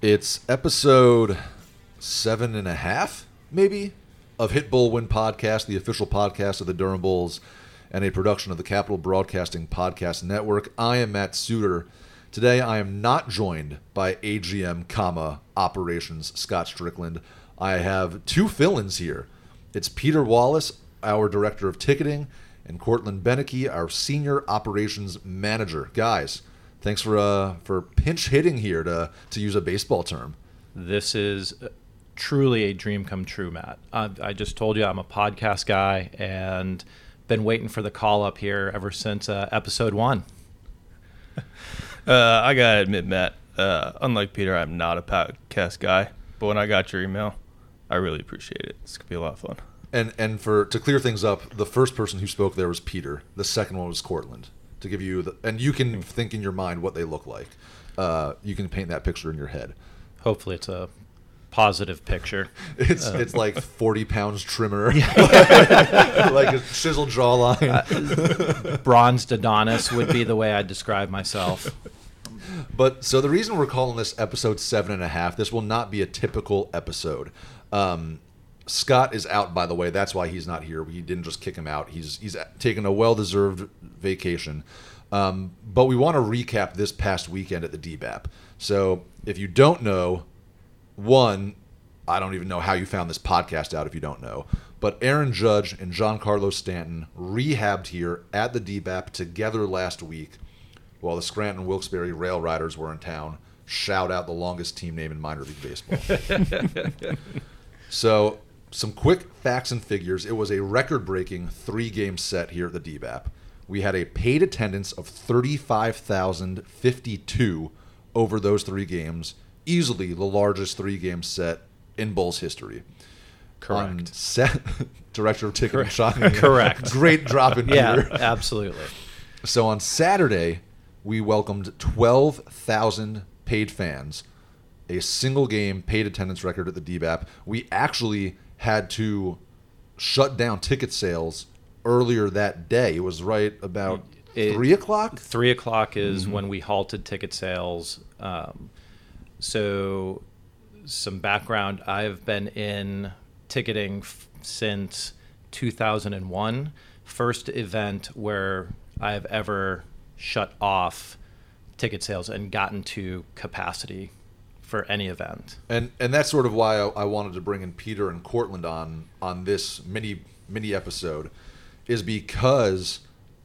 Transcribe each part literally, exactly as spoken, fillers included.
It's episode seven and a half, maybe, of Hit Bull Win Podcast, the official podcast of the Durham Bulls, and a production of the Capital Broadcasting Podcast Network. I am Matt Suter. Today, I am not joined by A G M, comma, Operations Scott Strickland. I have two fill-ins here. It's Peter Wallace, our Director of Ticketing, and Cortland Beneke, our Senior Operations Manager. Guys, thanks for uh, for pinch hitting here, to to use a baseball term. This is truly a dream come true, Matt. I, I just told you I'm a podcast guy and been waiting for the call up here ever since uh, episode one. uh, I gotta admit, Matt, uh, unlike Peter, I'm not a podcast guy, but when I got your email, I really appreciate it. It's gonna be a lot of fun. And and for to clear things up, the first person who spoke there was Peter. The second one was Cortland. To give you the, and you can think in your mind what they look like. Uh, you can paint that picture in your head. Hopefully, it's a positive picture. It's uh, it's like forty pounds trimmer, like a chiseled jawline. Uh, bronzed Adonis would be the way I'd describe myself. But so the reason we're calling this episode seven and a half, this will not be a typical episode. Um, Scott is out, by the way. That's why he's not here. We didn't just kick him out. He's he's taken a well-deserved vacation. Um, but we want to recap this past weekend at the D B A P. So if you don't know, one, I don't even know how you found this podcast out if you don't know, but Aaron Judge and Giancarlo Stanton rehabbed here at the D B A P together last week while the Scranton Wilkes-Barre Rail Riders were in town. Shout out the longest team name in minor league baseball. So some quick facts and figures. It was a record-breaking three-game set here at the D B A P. We had a paid attendance of thirty-five thousand fifty-two over those three games, easily the largest three-game set in Bulls history. Correct. On set, Director of Ticketing. Correct. Correct. Great drop in Yeah, Peter. absolutely. So on Saturday, we welcomed twelve thousand paid fans, a single game paid attendance record at the D B A P. We actually had to shut down ticket sales earlier that day. It was right about it, three o'clock. Three o'clock is mm-hmm. when we halted ticket sales. Um, so some background, I've been in ticketing f- since two thousand one. First event where I've ever shut off ticket sales and gotten to capacity for any event. And and that's sort of why I, I wanted to bring in Peter and Cortland on on this mini mini episode, is because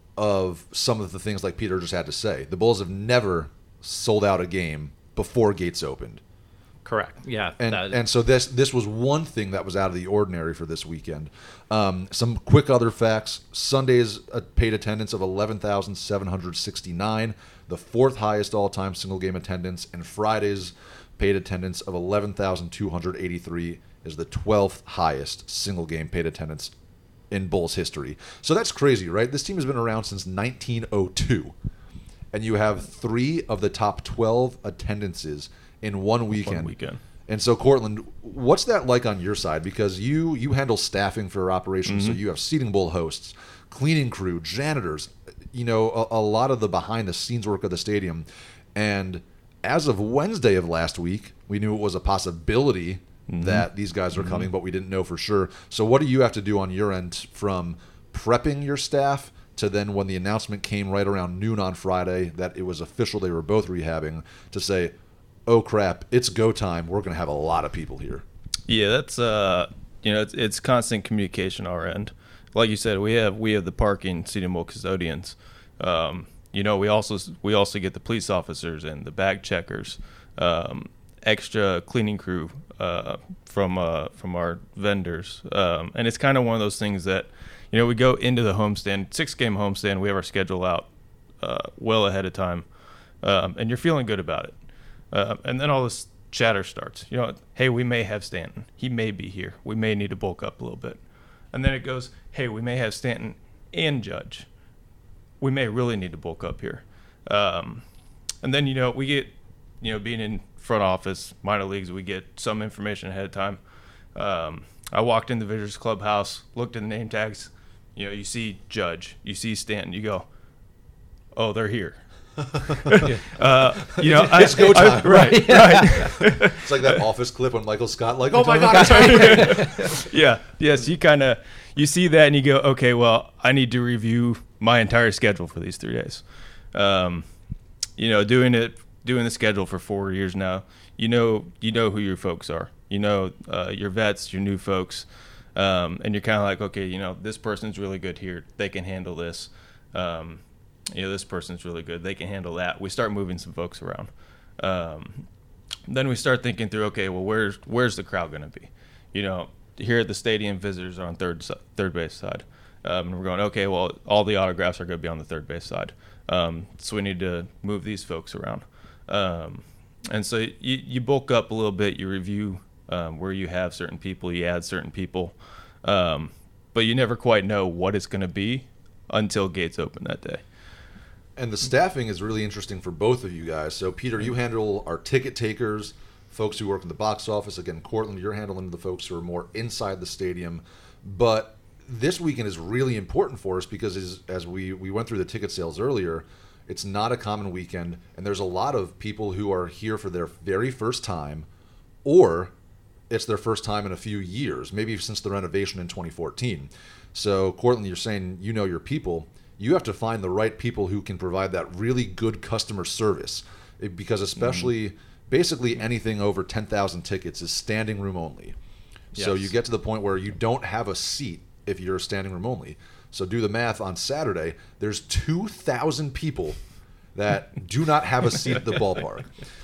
of some of the things like Peter just had to say. The Bulls have never sold out a game before gates opened. Correct. Yeah. And that, and so this this was one thing that was out of the ordinary for this weekend. Um, some quick other facts. Sunday's a paid attendance of eleven thousand seven hundred sixty-nine, the fourth highest all-time single game attendance, and Friday's paid attendance of eleven thousand two hundred eighty-three is the twelfth highest single game paid attendance in Bulls history. So that's crazy, right? This team has been around since nineteen oh two, and you have three of the top twelve attendances in one weekend. One weekend. And so, Cortland, what's that like on your side? Because you you handle staffing for operations, mm-hmm. so you have Seating Bowl hosts, cleaning crew, janitors, you know, a, a lot of the behind-the-scenes work of the stadium. And as of Wednesday of last week, we knew it was a possibility mm-hmm. that these guys were mm-hmm. coming, but we didn't know for sure. So what do you have to do on your end from prepping your staff to then when the announcement came right around noon on Friday that it was official they were both rehabbing, to say, oh crap, it's go time, we're going to have a lot of people here? Yeah, that's uh, you know, it's, it's constant communication on our end. Like you said, we have we have the parking Seating Bowl custodians. Um, you know, we also we also get the police officers and the bag checkers, um, extra cleaning crew uh, from uh, from our vendors, um, and it's kind of one of those things that, you know, we go into the homestand, six game homestand, we have our schedule out uh, well ahead of time, um, and you're feeling good about it. Uh, and then all this chatter starts. You know, hey, we may have Stanton. He may be here. We may need to bulk up a little bit. And then it goes, hey, we may have Stanton and Judge. We may really need to bulk up here. Um, and then, you know, we get, you know, being in front office, minor leagues, we get some information ahead of time. Um, I walked in the visitors clubhouse, looked at the name tags. You know, you see Judge, you see Stanton, you go, oh, they're here. uh, you know, I, It's go I- time. right, right. It's like that Office clip when Michael Scott, like, oh my God, it's happening. Yeah. Yes. You kind of you see that and you go, okay, well, I need to review my entire schedule for these three days. Um, you know, doing it, doing the schedule for four years now. You know, you know who your folks are. You know, uh, your vets, your new folks, um, and you're kind of like, okay, you know, this person's really good here. They can handle this. Um, you know, this person's really good. They can handle that. We start moving some folks around. Um, then we start thinking through, okay, well, where's where's the crowd going to be? You know, here at the stadium, visitors are on third si- third base side. Um, and we're going, okay, well, all the autographs are going to be on the third base side. Um, so we need to move these folks around. Um, and so you, you bulk up a little bit. You review um, where you have certain people. You add certain people. Um, but you never quite know what it's going to be until gates open that day. And the staffing is really interesting for both of you guys. So, Peter, you handle our ticket takers, folks who work in the box office. Again, Cortland, you're handling the folks who are more inside the stadium. But this weekend is really important for us because as, as we, we went through the ticket sales earlier, it's not a common weekend. And there's a lot of people who are here for their very first time, or it's their first time in a few years, maybe since the renovation in twenty fourteen. So, Cortland, you're saying you know your people. You have to find the right people who can provide that really good customer service, It- because especially mm-hmm. basically anything over ten thousand tickets is standing room only. So Yes. you get to the point where you don't have a seat if you're standing room only. So do the math. On Saturday, there's two thousand people that do not have a seat at the ballpark.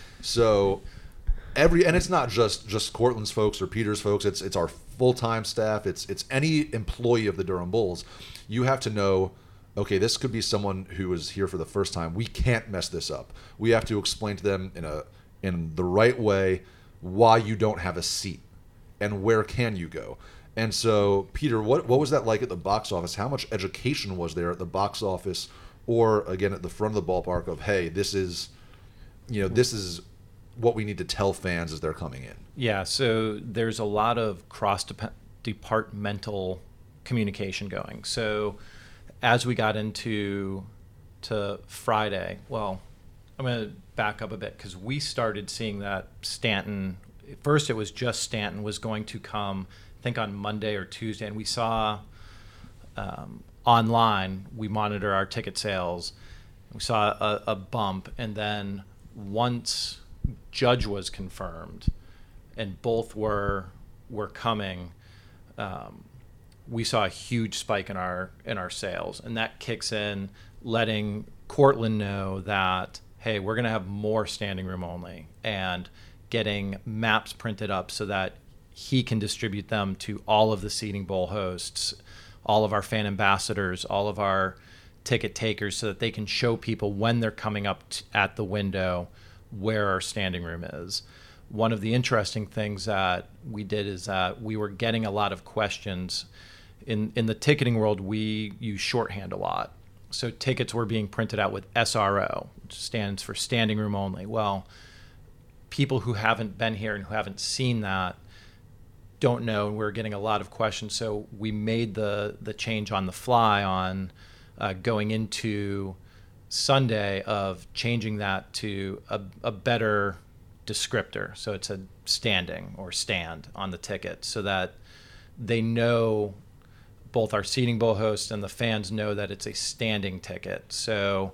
So every and it's not just just Cortland's folks or Peter's folks. It's it's our full-time staff. It's it's any employee of the Durham Bulls. You have to know, okay, this could be someone who is here for the first time. We can't mess this up. We have to explain to them in a in the right way why you don't have a seat and where can you go. And so, Peter, what what was that like at the box office? How much education was there at the box office, or again at the front of the ballpark of, hey, this is, you know, this is what we need to tell fans as they're coming in? Yeah, so there's a lot of cross-departmental communication going. So as we got into to Friday, well, I'm going to back up a bit because we started seeing that Stanton, first it was just Stanton was going to come, I think on Monday or Tuesday, and we saw um, online, we monitor our ticket sales, we saw a, a bump, and then once Judge was confirmed and both were were coming, um, we saw a huge spike in our in our sales, and that kicks in letting Cortland know that, hey, we're going to have more standing room only, and getting maps printed up so that he can distribute them to all of the Seating Bowl hosts, all of our fan ambassadors, all of our ticket takers, so that they can show people when they're coming up t- at the window where our standing room is. One of the interesting things that we did is that we were getting a lot of questions. In in the ticketing world, we use shorthand a lot. So tickets were being printed out with S R O, which stands for standing room only. Well, people who haven't been here and who haven't seen that don't know, and we're getting a lot of questions. So we made the the change on the fly on uh, going into Sunday of changing that to a, a better descriptor. So it's a standing or stand on the ticket, so that they know, both our Seating Bowl hosts and the fans know that it's a standing ticket. So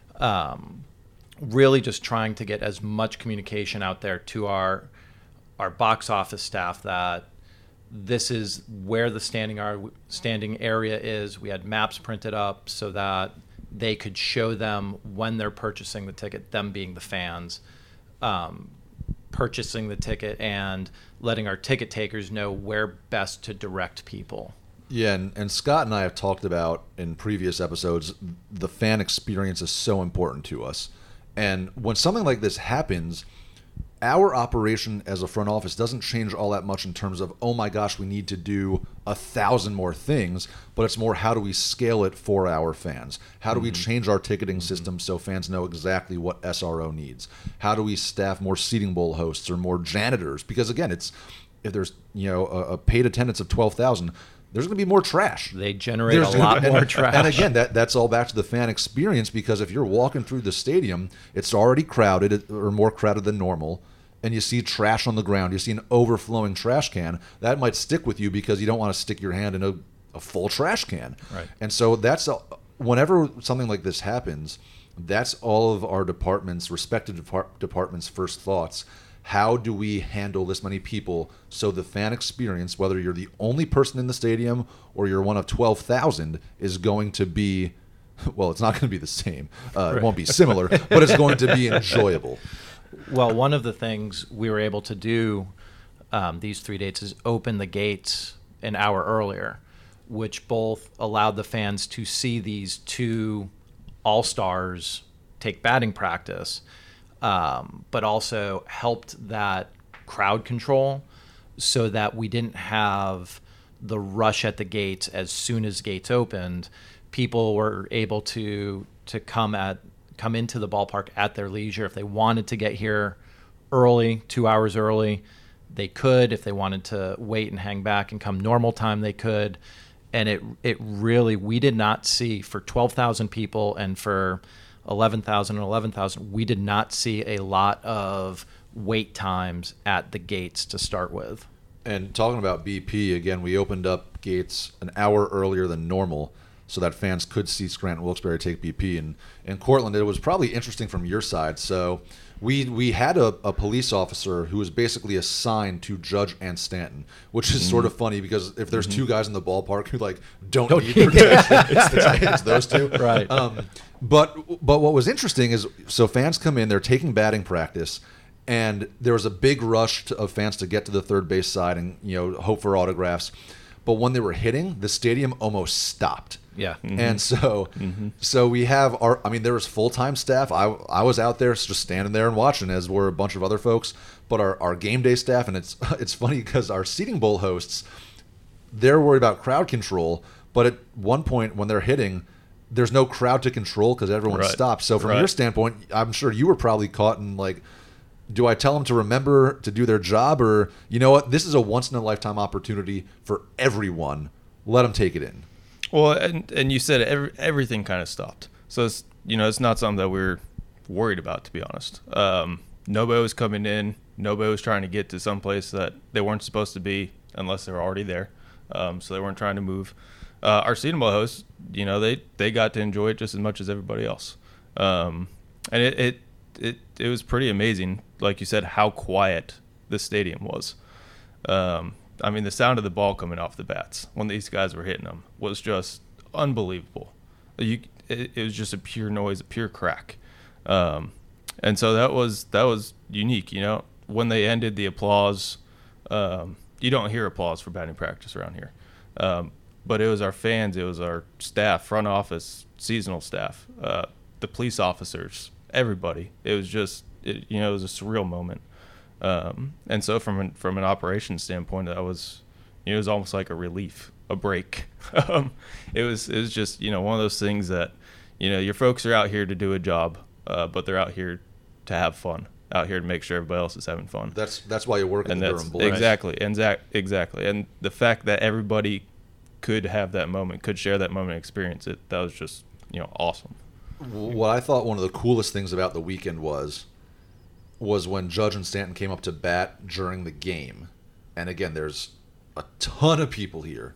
um, really just trying to get as much communication out there to our our box office staff that this is where the standing our standing area is. We had maps printed up so that they could show them when they're purchasing the ticket, them being the fans, um, purchasing the ticket, and letting our ticket takers know where best to direct people. Yeah, and, and Scott and I have talked about in previous episodes, the fan experience is so important to us. And when something like this happens, our operation as a front office doesn't change all that much in terms of, oh my gosh, we need to do a thousand more things, but it's more, how do we scale it for our fans? How do mm-hmm. we change our ticketing mm-hmm. system so fans know exactly what S R O needs? How do we staff more Seating Bowl hosts or more janitors? Because again, it's if there's, you know, a, a paid attendance of twelve thousand, there's going to be more trash. They generate There's a lot gonna- more and, trash. And again, that that's all back to the fan experience, because if you're walking through the stadium, it's already crowded or more crowded than normal, and you see trash on the ground, you see an overflowing trash can, that might stick with you because you don't want to stick your hand in a, a full trash can. Right. And so that's a, whenever something like this happens, that's all of our departments, respective depart- departments' first thoughts. How do we handle this many people so the fan experience, whether you're the only person in the stadium or you're one of twelve thousand, is going to be, well, it's not going to be the same. Uh, It won't be similar, but it's going to be enjoyable. Well, one of the things we were able to do um, these three dates is open the gates an hour earlier, which both allowed the fans to see these two all-stars take batting practice, um, but also helped that crowd control so that we didn't have the rush at the gates as soon as gates opened. People were able to to come at come into the ballpark at their leisure. If they wanted to get here early, two hours early, they could. If they wanted to wait and hang back and come normal time, they could. And it it really, we did not see, for twelve thousand people and for eleven thousand and eleven thousand, we did not see a lot of wait times at the gates to start with. And talking about B P, again, we opened up gates an hour earlier than normal so that fans could see Scranton Wilkes-Barre take B P. And in Cortland, it was probably interesting from your side. So we we had a, a police officer who was basically assigned to Judge and Stanton, which is mm-hmm. sort of funny because if there's mm-hmm. two guys in the ballpark who like don't, don't need protection, it's, it's, it's those two. Right. Um, but but what was interesting is, so fans come in, they're taking batting practice, and there was a big rush to, of fans to get to the third base side and, you know, hope for autographs. But when they were hitting, the stadium almost stopped. Yeah. Mm-hmm. And so mm-hmm. so we have our, I mean, there was full-time staff. I I was out there just standing there and watching, as were a bunch of other folks. But our, our game day staff, and it's it's funny because our Seating Bowl hosts, they're worried about crowd control. But at one point when they're hitting, there's no crowd to control because everyone right. stopped. So from right. your standpoint, I'm sure you were probably caught in like, do I tell them to remember to do their job, or, you know what, this is a once-in-a-lifetime opportunity for everyone. Let them take it in. Well, and and you said every, everything kind of stopped. So, it's, you know, it's not something that we're worried about, to be honest. Um, nobody was coming in. Nobody was trying to get to some place that they weren't supposed to be unless they were already there. Um, so they weren't trying to move. Uh, our Seating Bowl hosts, you know, they, they got to enjoy it just as much as everybody else. Um, and it, it it it was pretty amazing, like you said, how quiet the stadium was. Um, I mean, the sound of the ball coming off the bats when these guys were hitting them was just unbelievable. You, it, it was just a pure noise, a pure crack. Um, and so that was that was unique, you know. When they ended the applause, um, you don't hear applause for batting practice around here. Um, but it was our fans, it was our staff, front office, seasonal staff, uh, the police officers, everybody. It was just, it, you know, it was a surreal moment. Um, and so from an, from an operations standpoint, that was, you know, it was almost like a relief, a break. um, it was it was just, you know, one of those things that, you know, your folks are out here to do a job, uh, but they're out here to have fun, out here to make sure everybody else is having fun. That's that's why you work in and the that's, Durham Bulls. Exactly, and exact, exactly. And the fact that everybody could have that moment, could share that moment, experience it, that was just, you know, awesome. What I thought one of the coolest things about the weekend was, was when Judge and Stanton came up to bat during the game. And again, there's a ton of people here.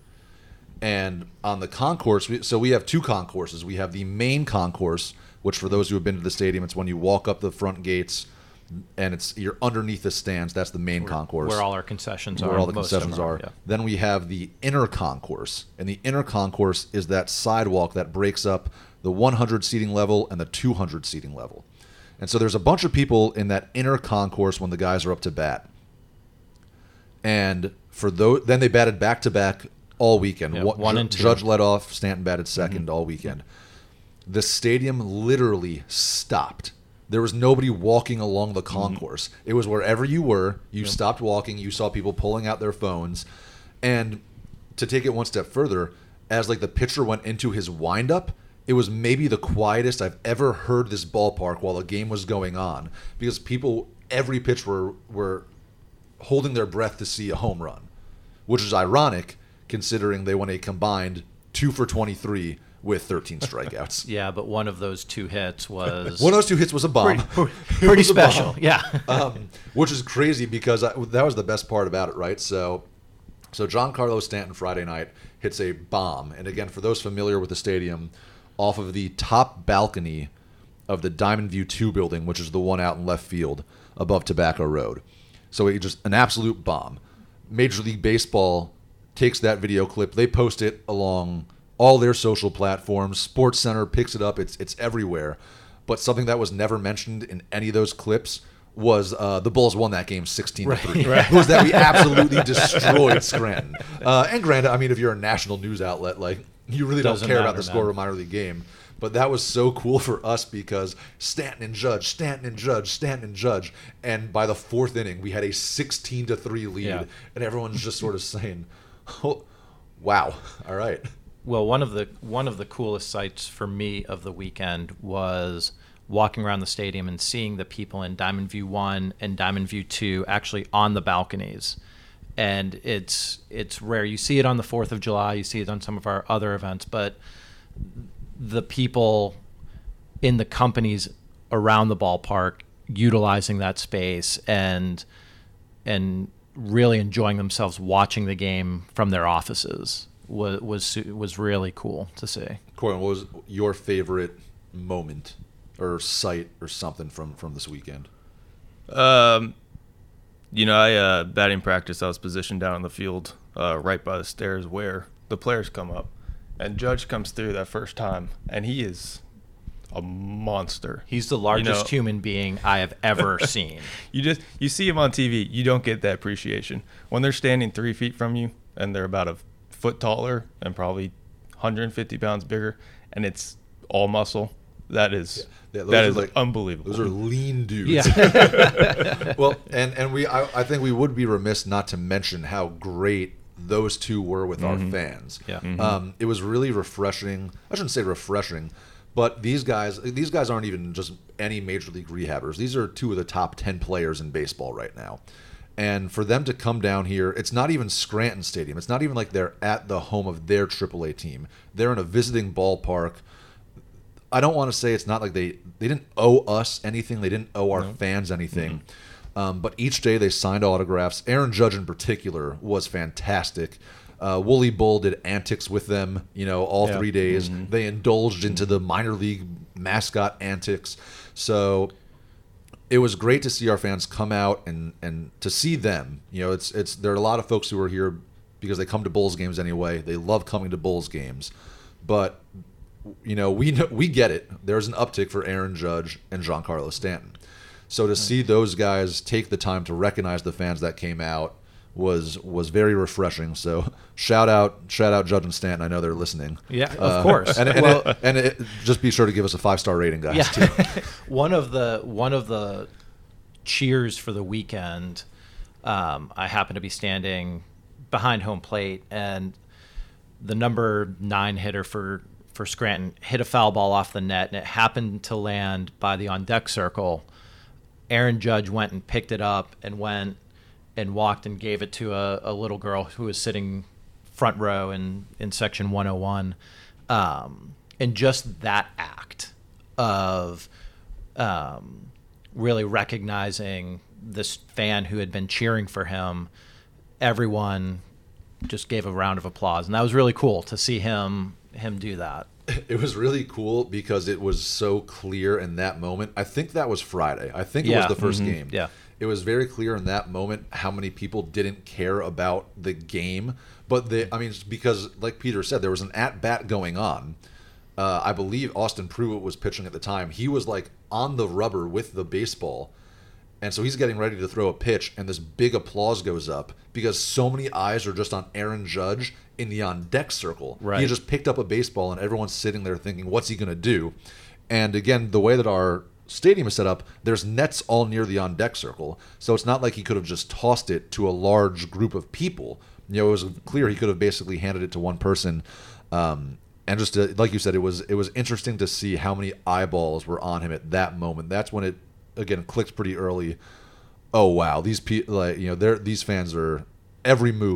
And on the concourse, we, so we have two concourses. We have the main concourse, which for those who have been to the stadium, it's when you walk up the front gates and it's you're underneath the stands. That's the main where, concourse. Where all our concessions are. Where all the most concessions are. are. Yeah. Then we have the inner concourse. And the inner concourse is that sidewalk that breaks up the one hundred seating level and the two hundred seating level. And so there's a bunch of people in that inner concourse when the guys are up to bat. And for those, then they batted back to back all weekend. Yeah, One, one and two. Judge led off, Stanton batted second Mm-hmm. all weekend. The stadium literally stopped. There was nobody walking along the concourse. Mm-hmm. It was wherever you were, you yep. stopped walking, you saw people pulling out their phones. And to take it one step further, as like the pitcher went into his windup, it was maybe the quietest I've ever heard this ballpark while the game was going on, because people, every pitch were were holding their breath to see a home run, which is ironic considering they went a combined two for twenty-three with thirteen strikeouts. Yeah, but one of those two hits was One of those two hits was a bomb. pretty, It pretty was a special. bomb. Yeah. um, which is crazy because I, that was the best part about it, right? So, so Giancarlo Stanton Friday night hits a bomb, and again, for those familiar with the stadium, off of the top balcony of the Diamond View two building, which is the one out in left field above Tobacco Road. So it just an absolute bomb. Major League Baseball takes that video clip, they post it along all their social platforms. Sports Center picks it up. It's it's everywhere. But something that was never mentioned in any of those clips was uh, the Bulls won that game sixteen to three. Right. Was that we absolutely destroyed Scranton. Uh, and granted, I mean, if you're a national news outlet, like you really Doesn't don't care matter, about the score man. of a minor league game. But that was so cool for us because Stanton and Judge, Stanton and Judge, Stanton and Judge, and by the fourth inning we had a sixteen to three lead, Yeah. and everyone's just sort of saying, "Oh, wow, all right." Well, one of the one of the coolest sights for me of the weekend was walking around the stadium and seeing the people in Diamond View one and Diamond View two actually on the balconies. And it's it's rare. You see it on the fourth of July, you see it on some of our other events, but the people in the companies around the ballpark utilizing that space and and really enjoying themselves watching the game from their offices was was was really cool to see. Corbin, what was your favorite moment or sight or something from, from this weekend? Um, you know, I uh, batting practice. I was positioned down on the field, uh, right by the stairs where the players come up, and Judge comes through that first time, and he is a monster. He's the largest You know- human being I have ever seen. You just you see him on T V, you don't get that appreciation when they're standing three feet from you, and they're about a foot taller and probably one hundred fifty pounds bigger, and it's all muscle. That is Yeah, those that are is like- unbelievable. Those are lean dudes. Yeah. Well, and, and we I, I think we would be remiss not to mention how great those two were with our fans. Yeah. Um, it was really refreshing. I shouldn't say refreshing, but these guys these guys aren't even just any major league rehabbers. These are two of the top ten players in baseball right now. And for them to come down here, it's not even Scranton Stadium. It's not even like they're at the home of their triple A team. They're in a visiting ballpark. I don't want to say it's not like they, they didn't owe us anything. They didn't owe our No. fans anything. Um, but each day they signed autographs. Aaron Judge in particular was fantastic. Uh, Wooly Bull did antics with them, you know, all Yeah. three days. They indulged into the minor league mascot antics. So it was great to see our fans come out and, and to see them. You know, it's it's there are a lot of folks who are here because they come to Bulls games anyway. They love coming to Bulls games, but you know we know, we get it. There's an uptick for Aaron Judge and Giancarlo Stanton. So to see those guys take the time to recognize the fans that came out was was very refreshing. So shout out shout out Judge and Stanton. I know they're listening. Yeah, of Uh, course. And, and, Well- it, and it, just be sure to give us a five star rating, guys. Yeah. Too. one of the one of the cheers for the weekend, um, I happened to be standing behind home plate, and the number nine hitter for for Scranton hit a foul ball off the net, and it happened to land by the on deck circle. Aaron Judge went and picked it up and went and walked and gave it to a, a little girl who was sitting front row in, in section one oh one. Um, and just that act of um, really recognizing this fan who had been cheering for him, everyone just gave a round of applause. And that was really cool to see him him do that. It was really cool because it was so clear in that moment. I think that was Friday. I think it Yeah. was the first Mhm. game. Yeah. It was very clear in that moment how many people didn't care about the game. But they, I mean, it's because like Peter said, there was an at-bat going on. Uh, I believe Austin Pruitt was pitching at the time. He was like on the rubber with the baseball. And so he's getting ready to throw a pitch, and this big applause goes up because so many eyes are just on Aaron Judge in the on-deck circle. Right. He just picked up a baseball, and everyone's sitting there thinking, what's he going to do? And again, the way that our stadium is set up, there's nets all near the on-deck circle. So it's not like he could have just tossed it to a large group of people. You know, it was clear he could have basically handed it to one person. Um, and just to, like you said, it was it was interesting to see how many eyeballs were on him at that moment. That's when it, again, clicked pretty early. Oh wow, these people, like you know, they're these fans are every move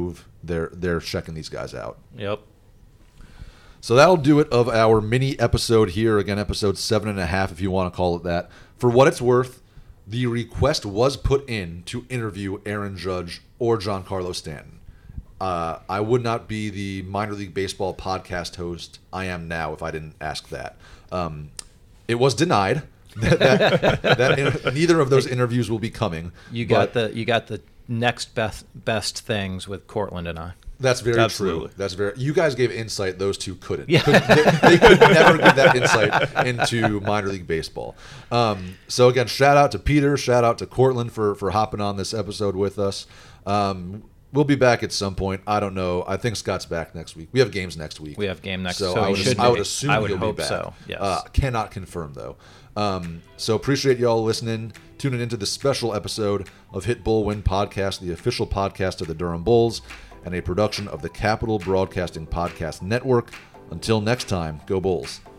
they're they're checking these guys out. Yep. So that'll do it of our mini episode here. Again, episode seven and a half, if you want to call it that. For what it's worth, the request was put in to interview Aaron Judge or Giancarlo Stanton. Uh, I would not be the minor league baseball podcast host I am now if I didn't ask that. Um, it was denied. that, that, that neither of those interviews will be coming. You got the you got the next best best things with Cortland and I. That's very Absolutely. true. That's very. You guys gave insight; those two couldn't. Yeah. Couldn't- they, they could never give that insight into minor league baseball. Um, so again, shout out to Peter, shout out to Cortland for for hopping on this episode with us. Um, we'll be back at some point. I don't know. I think Scott's back next week. We have games next week. We have game next. So, So, I, he would, should I would be. assume I would he'll hope be back. so. Yes. Uh, cannot confirm though. Um, so appreciate y'all listening, tuning into this special episode of Hit Bull Win Podcast, the official podcast of the Durham Bulls, and a production of the Capital Broadcasting Podcast Network. Until next time, go Bulls.